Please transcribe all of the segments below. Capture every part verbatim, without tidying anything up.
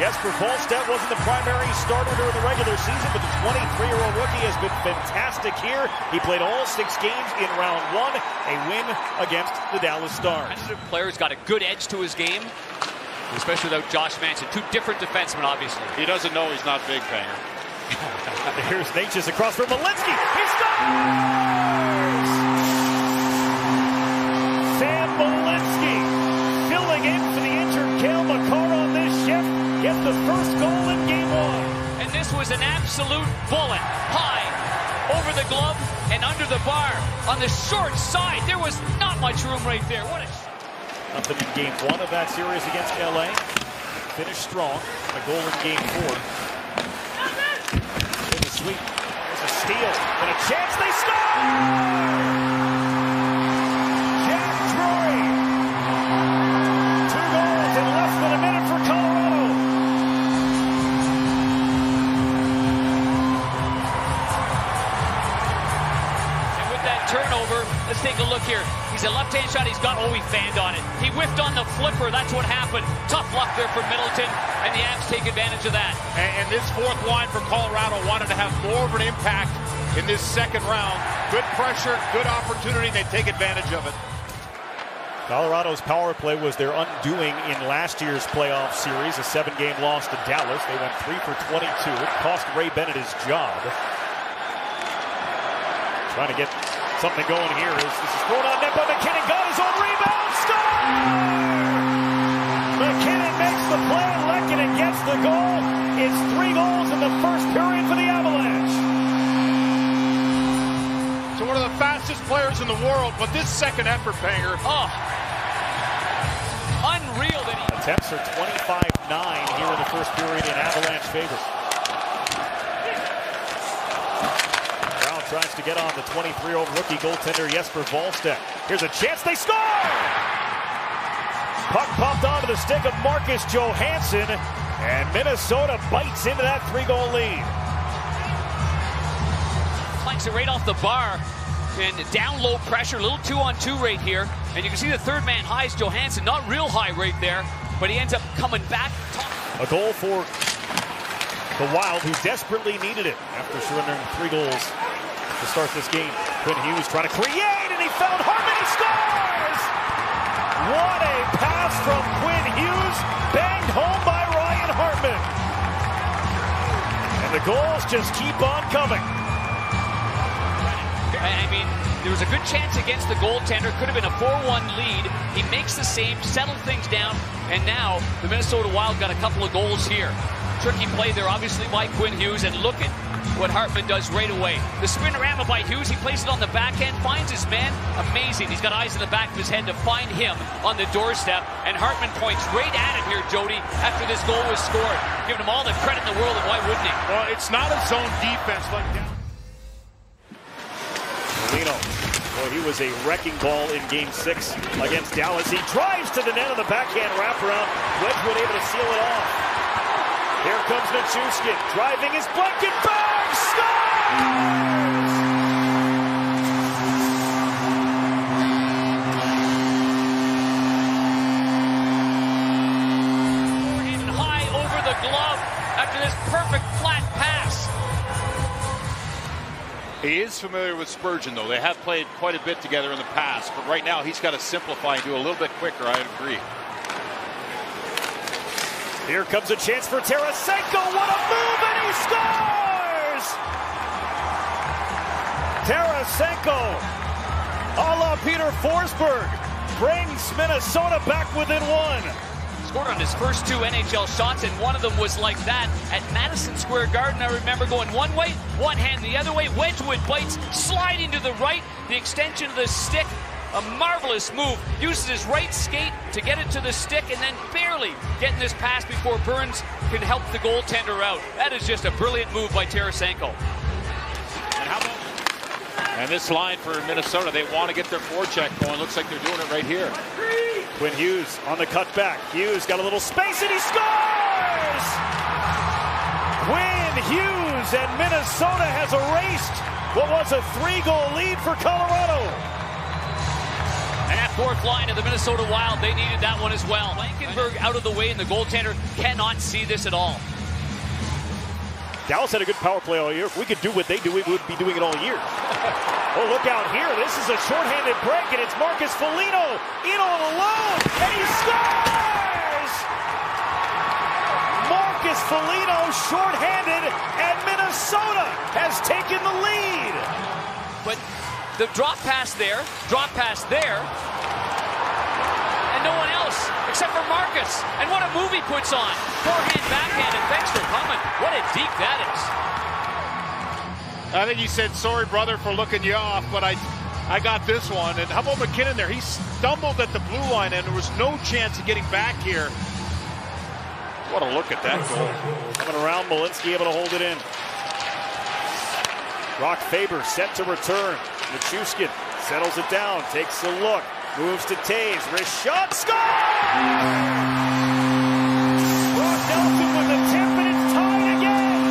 Jesper Wallstedt wasn't the primary starter during the regular season, but the twenty-three-year-old rookie has been fantastic here. He played all six games in round one, a win against the Dallas Stars. The player's got a good edge to his game, especially without Josh Manson. Two different defensemen, obviously. He doesn't know he's not big, Panger. Here's Natchez across from Malinsky. He scores! Sam Malinsky filling in for the injured Cale Makar on this shift. Gets the first goal in game one. And this was an absolute bullet. High over the glove and under the bar. On the short side, there was not much room right there. What a Nothing in game one of that series against L A. Finished strong. A goal in game four. In the sweep. There's a steal and a chance. They score! Jack Drury. Two goals in less than a minute for Colorado. And with that turnover, let's take a look here. He's a left-hand shot. He's got, oh, he fanned on it. He whiffed on the flipper. That's what happened. Tough luck there for Middleton, and the Avs take advantage of that. And, and this fourth line for Colorado wanted to have more of an impact in this second round. Good pressure, good opportunity. They take advantage of it. Colorado's power play was their undoing in last year's playoff series, a seven-game loss to Dallas. They went three for twenty-two. It cost Ray Bennett his job. Trying to get something going here. This is thrown on net by McKinnon. Got his own rebound. Score! McKinnon makes the play. Lehkonen gets the goal. It's three goals in the first period for the Avalanche. So one of the fastest players in the world, but this second effort, Panger. Oh, unreal that he... Attempts are twenty-five nine here in the first period in Avalanche favor. Tries to get on the twenty-three-year-old rookie goaltender Jesper Wallstedt. Here's a chance. They score! Puck popped onto the stick of Marcus Johansson, and Minnesota bites into that three-goal lead. Flanks it right off the bar, and down low pressure, a little two-on-two right here. And you can see the third man high is Johansson, not real high right there, but he ends up coming back. A goal for the Wild, who desperately needed it after surrendering three goals to start this game. Quinn Hughes trying to create, and he found Hartman. He scores! What a pass from Quinn Hughes, banged home by Ryan Hartman. And the goals just keep on coming. I mean, there was a good chance against the goaltender. Could have been a four one lead. He makes the save, settled things down, and now the Minnesota Wild got a couple of goals here. Tricky play there, obviously, by Quinn Hughes, and look at what Hartman does right away. The spinorama by Hughes, he plays it on the backhand, finds his man. Amazing. He's got eyes in the back of his head to find him on the doorstep, and Hartman points right at it here, Jody, after this goal was scored. Giving him all the credit in the world, and why wouldn't he? Well, it's not a zone defense like that. Molino, well, he was a wrecking ball in game six against Dallas. He drives to the net on the backhand wraparound. Wedgwood able to seal it off. Here comes Nichushkin, driving his blanket bag, scores! In high over the glove after this perfect flat pass. He is familiar with Spurgeon, though. They have played quite a bit together in the past, but right now he's got to simplify and do a little bit quicker, I agree. Here comes a chance for Tarasenko. What a move, and he scores! Tarasenko, a la Peter Forsberg, brings Minnesota back within one. Scored on his first two N H L shots, and one of them was like that at Madison Square Garden. I remember going one way, one hand the other way. Wedgwood bites, sliding to the right, the extension of the stick. A marvelous move. Uses his right skate to get it to the stick, and then barely getting this pass before Burns can help the goaltender out. That is just a brilliant move by Tarasenko. And how about And this line for Minnesota, they want to get their forecheck going. Looks like they're doing it right here. Quinn Hughes on the cutback. Hughes got a little space, and he scores! Quinn Hughes, and Minnesota has erased what was a three-goal lead for Colorado. And fourth line of the Minnesota Wild. They needed that one as well. Blankenberg out of the way, and the goaltender cannot see this at all. Dallas had a good power play all year. If we could do what they do, we would be doing it all year. Oh, look out here. This is a shorthanded break, and it's Marcus Foligno in all alone, and he scores! Marcus Foligno shorthanded, and Minnesota has taken the lead. But the drop pass there, drop pass there, and no one else except for Marcus. And what a move he puts on. Forehand, backhand, and thanks for coming. What a deke that is. I think he said, sorry, brother, for looking you off, but I I got this one. And how about McKinnon there? He stumbled at the blue line, and there was no chance of getting back here. What a look at that goal. Coming around, Malinsky able to hold it in. Brock Faber set to return. Nichushkin settles it down, takes a look, moves to Taves, wrist shot, score! Brock Nelson with a tip, and it's tied again!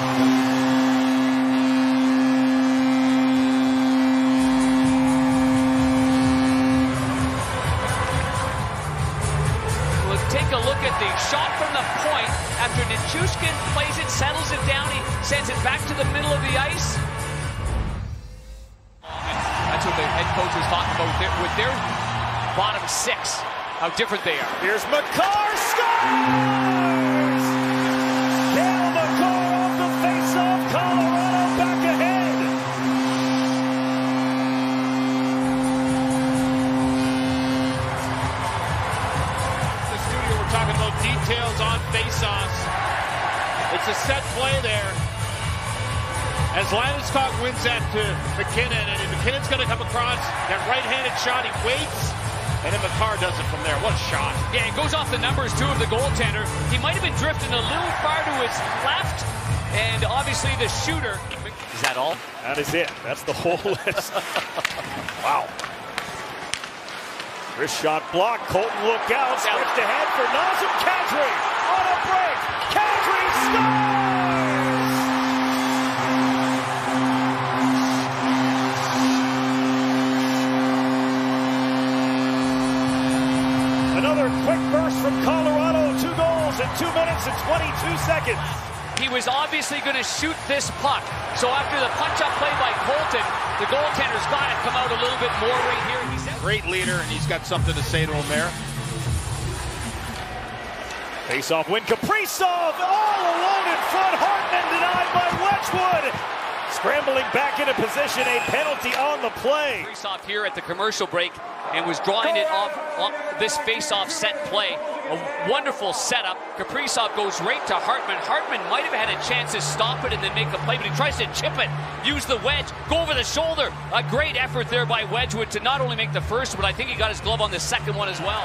Let's take a look at the shot from the point. After Nichushkin plays it, settles it down, he sends it back to the middle of the ice. That's what the head coach was talking about with their, with their bottom six, how different they are. Here's Makar, scores! Cale Makar off the face-off, Colorado back ahead. The studio, we're talking about details on face-offs. It's a set play there. As Landeskog wins that to McKinnon, and McKinnon's going to come across that right-handed shot. He waits, and then Makar does it from there. What a shot. Yeah, it goes off the numbers, too, of the goaltender. He might have been drifting a little far to his left, and obviously the shooter. Is that all? That is it. That's the whole list. Wow. Wrist shot blocked. Colton look out. Switched ahead for Nazem Kadri on a break. Kadri scores! Another quick burst from Colorado. Two goals in two minutes and twenty-two seconds. He was obviously going to shoot this puck. So after the punch-up play by Colton, the goaltender's got to come out a little bit more right here. He's a great leader, and he's got something to say to him there. Face-off win. Kaprizov all alone in front. Hartman denied by Wedgwood. Scrambling back into position. A penalty on the play. Kaprizov here at the commercial break and was drawing it off, off this face-off set play. A wonderful setup. Kaprizov goes right to Hartman. Hartman might have had a chance to stop it and then make a play, but he tries to chip it, use the wedge, go over the shoulder. A great effort there by Wedgwood to not only make the first, but I think he got his glove on the second one as well.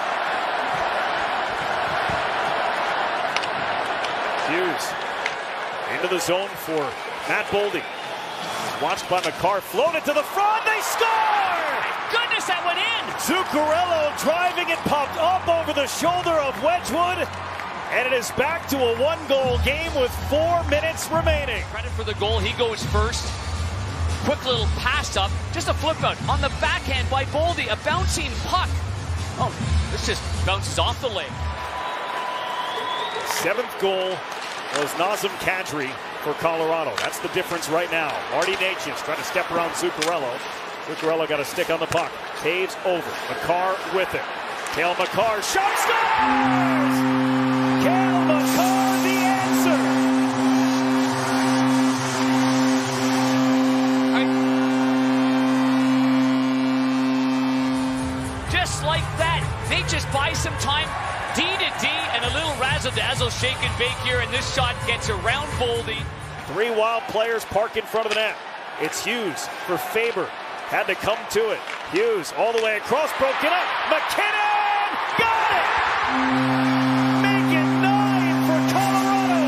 Hughes into the zone for Matt Boldy. Watched by Makar, floated to the front, they score! Goodness, that went in! Zuccarello driving it, popped up over the shoulder of Wedgwood, and it is back to a one-goal game with four minutes remaining. Credit for the goal, he goes first. Quick little pass up, just a flip out on the backhand by Boldy, a bouncing puck. Oh, this just bounces off the leg. Seventh goal was Nazem Kadri for Colorado. That's the difference right now. Marty Necas trying to step around Zuccarello. Zuccarello got a stick on the puck. Taves over. Makar with it. Cale Makar. Shot, scores! Cale Makar, the answer. Right. Just like that. Necas buys some time. D to D and a little razzle-dazzle shake and bake here, and this shot gets around Boldy. Three Wild players park in front of the net. It's Hughes for Faber. Had to come to it. Hughes all the way across, broken up. McKinnon! Got it! Make it nine for Colorado!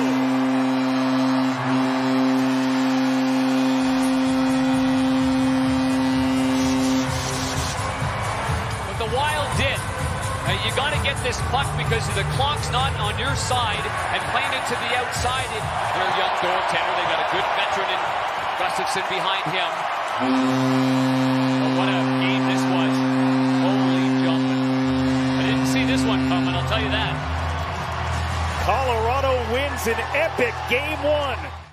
But the Wild did. Uh, you got to get this puck because the clock's not on your side, and playing it to the outside. It, their young goaltender, they got a good veteran in Gustafsson behind him. But what a game this was. Oh I'll tell you that. Colorado wins an epic game one.